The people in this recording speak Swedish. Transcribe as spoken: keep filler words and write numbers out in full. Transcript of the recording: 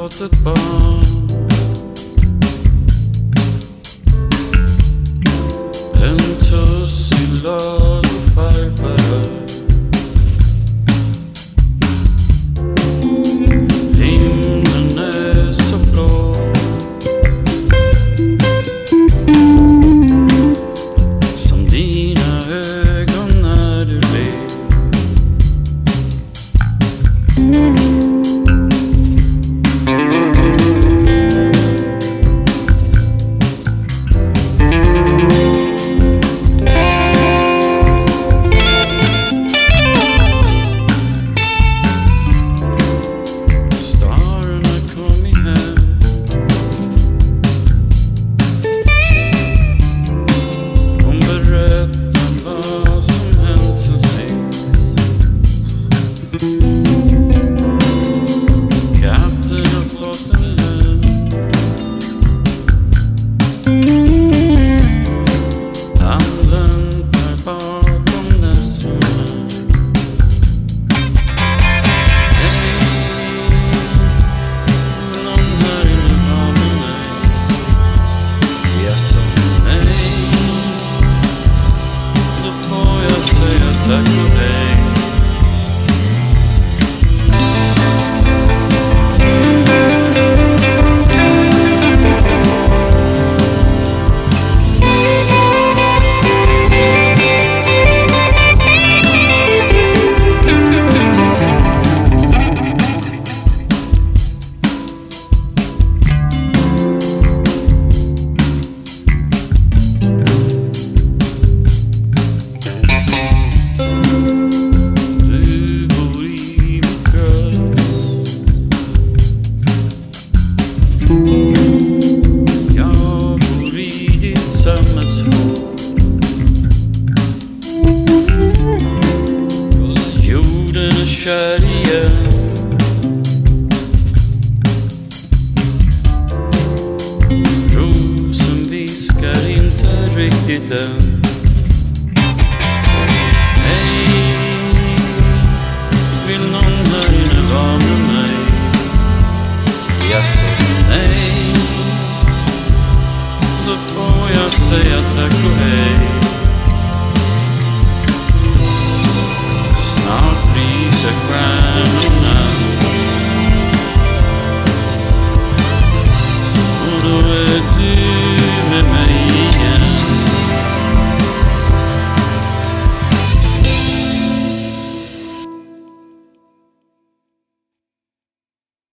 fått ett barn. En tuss i lad och farfar. Himlen är så blå. Som dina ögon när du ler. Tack och hej. Jorden är kär igen. Rosen viskar inte riktigt än. Hej, vill någon här inne vara med mig? Jag säger nej. Då får jag säga tack och hej. Snart blir jag stjärnor.